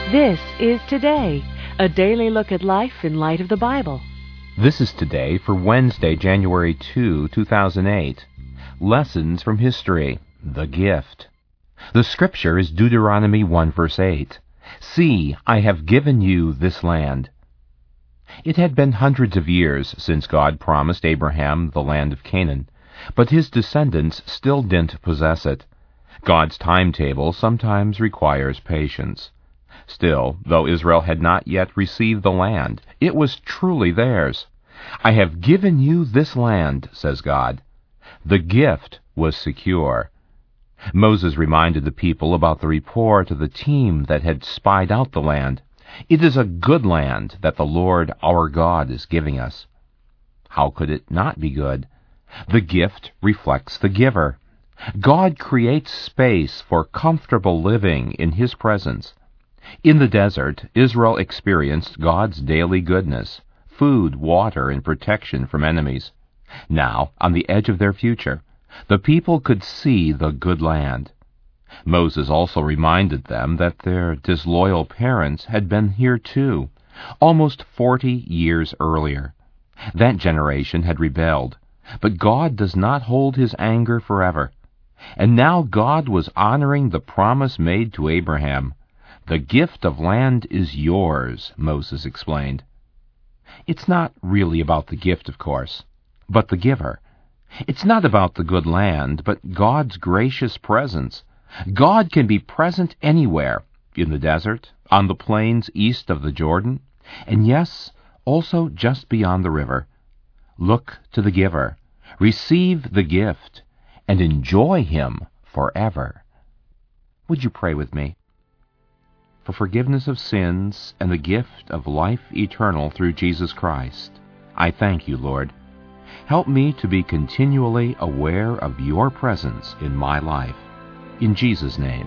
This is Today, a daily look at life in light of the Bible. This is Today for Wednesday, January 2, 2008. Lessons from History, The Gift. The scripture is Deuteronomy 1 verse 8. See, I have given you this land. It had been hundreds of years since God promised Abraham the land of Canaan, but his descendants still didn't possess it. God's timetable sometimes requires patience. Still, though Israel had not yet received the land, it was truly theirs. I have given you this land, says God. The gift was secure. Moses reminded the people about the report of the team that had spied out the land. It is a good land that the Lord our God is giving us. How could it not be good? The gift reflects the giver. God creates space for comfortable living in His presence. In the desert, Israel experienced God's daily goodness, food, water, and protection from enemies. Now, on the edge of their future, the people could see the good land. Moses also reminded them that their disloyal parents had been here too, almost 40 years earlier. That generation had rebelled, but God does not hold His anger forever. And now God was honoring the promise made to Abraham. The gift of land is yours, Moses explained. It's not really about the gift, of course, but the giver. It's not about the good land, but God's gracious presence. God can be present anywhere, in the desert, on the plains east of the Jordan, and yes, also just beyond the river. Look to the giver, receive the gift, and enjoy Him forever. Would you pray with me? For forgiveness of sins and the gift of life eternal through Jesus Christ, I thank you, Lord. Help me to be continually aware of your presence in my life. In Jesus' name,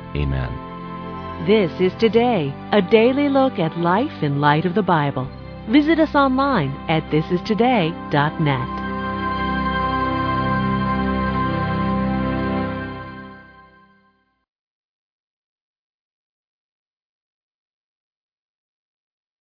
amen. This is Today, a daily look at life in light of the Bible. Visit us online at thisistoday.net.